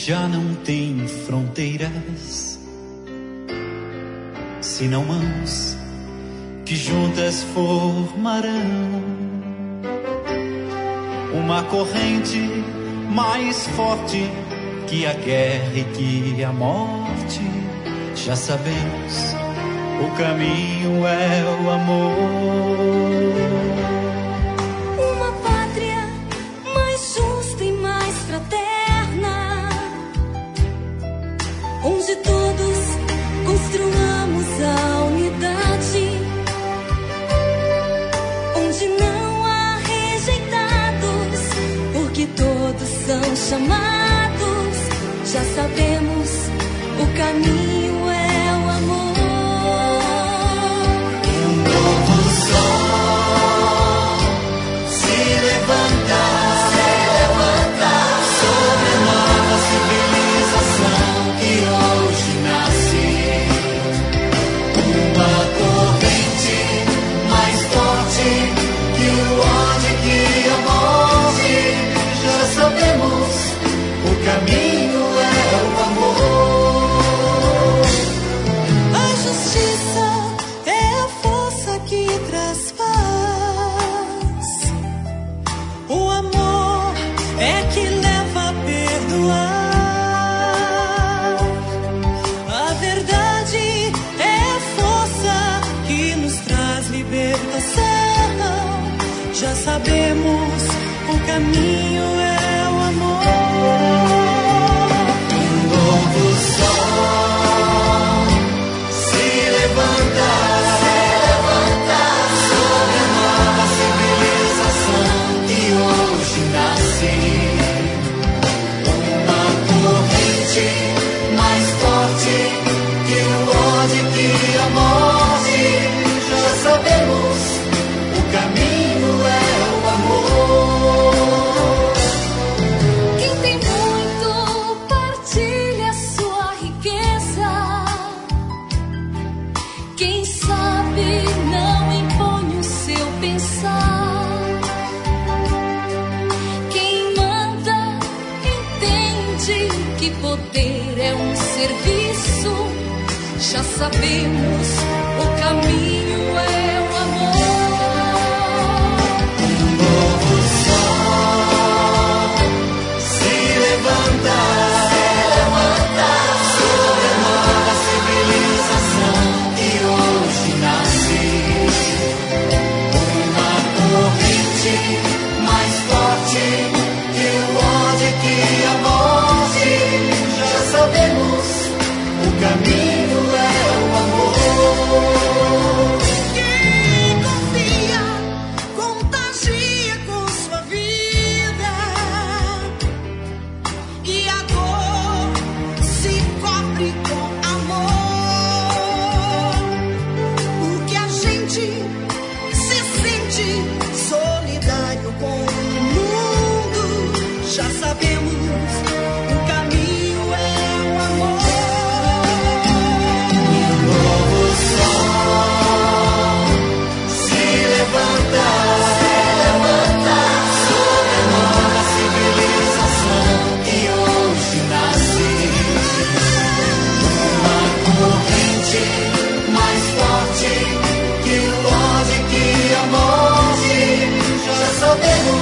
já não tem fronteiras, senão mãos que juntas formarão uma corrente mais forte que a guerra e que a morte. Já sabemos, o caminho é o amor. Uma pátria mais justa e mais fraterna, onde todos construamos a unidade, onde não há rejeitados, porque todos são chamados. Já sabemos, o caminho é o amor. Um novo sol se levanta sobre a nova civilização que hoje nasce. Uma corrente mais forte que o ódio e que a morte. Já sabemos, o caminho é o amor. A justiça é a força que traz paz. O amor é que leva a perdoar. A verdade é a força que nos traz libertação. Já sabemos, o caminho é o amor. Um novo sol se levanta sobre a nova civilização que hoje nasce. Uma corrente mais forte que o ódio e que a morte. Já sabemos, o caminho é o amor. Quem tem muito partilha sua riqueza. Quem sabe não impõe o seu pensar. Quem manda entende que poder é um serviço. Já sabemos, o caminho é o amor. Um novo sol se levanta sobre a nova civilização que hoje nasce. Uma corrente mais forte que o ódio e que a morte. Já sabemos, o caminho é o amor. Quem confia, contagia com sua vida. E a dor se cobre com amor. Porque a gente se sente solidário com o mundo. Já sabemos, o caminho é o amor. Um novo sol se levanta sobre a nova civilização que hoje nasce. Uma corrente mais forte que o ódio e que a morte. Já sabemos,